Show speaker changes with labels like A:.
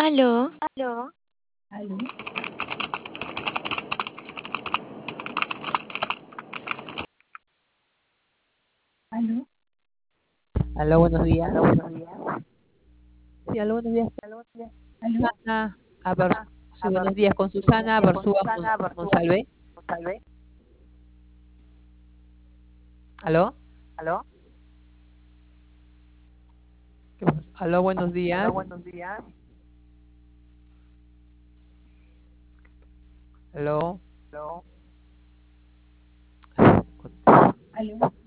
A: Aló,
B: Aló. Aló. Aló.
C: Aló, buenos días.
B: Aló, buenos días.
C: Sí, aló, buenos días.
B: Aló, buenos días. Aló.
C: Susana, sí,
B: A ver,
C: buenos días con
B: sí, buenos
C: Susana
B: días con
C: Barzúa
B: Susana Barzúa
C: Monsalve.
B: Monsalve.
C: Aló,
B: Aló.
C: aló, buenos días.
B: Aló, buenos días.
C: Aló.
B: Aló.
C: Contesta.
B: Aló.